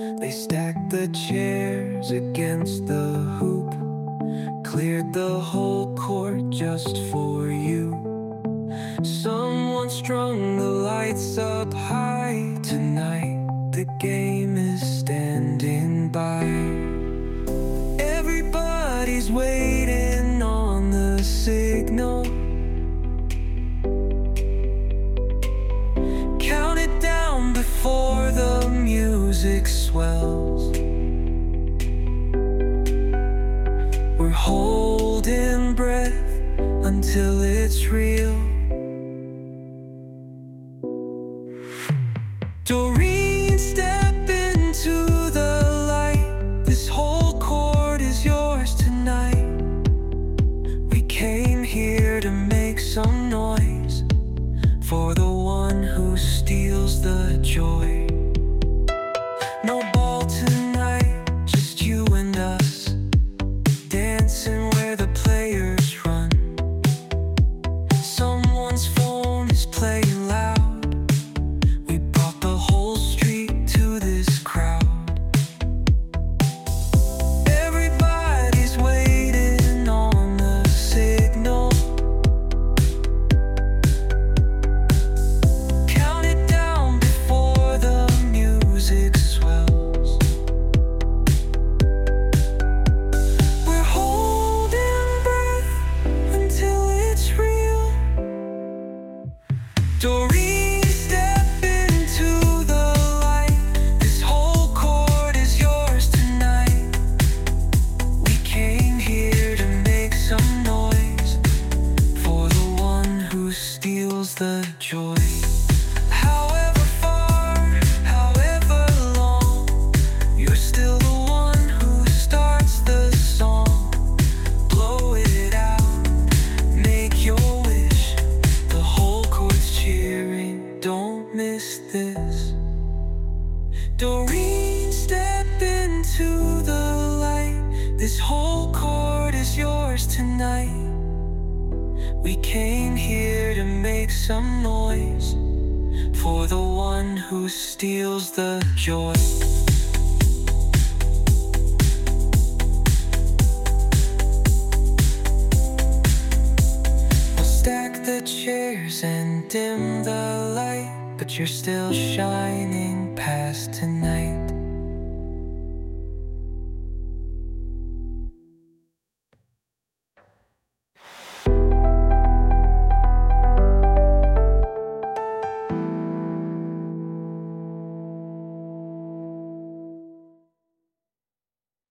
They stacked the chairs against the hoop, cleared the whole court just for you. Someone strung the lights up high tonight. The game is standing by. Everybody's waiting on the signal. Count it down before the music swells. We're holding breath until it's real. Doreen, step into the light. This whole court is yours tonight. We came here to make some noise for the one who steals the joy. No ball tonight, just you and us, dancing where the players run. Someone's phone is playing loud. We brought the whole street to this crowd. Everybody's waiting on the signal. Count it down before the music swells. We're holding breath until it's real. Doreen, step into the light. This whole court is yours tonight. We came here to make some noise for the one who steals the joy. However far, however long, you're still the one who starts the song. Blow it out, make your wish. The whole court's cheering, don't miss this. Doreen, step into the light. This whole court is yours tonight. We came here to make some noise for the one who steals the joy. We'll stack the chairs and dim the light, but you're still shining past tonight.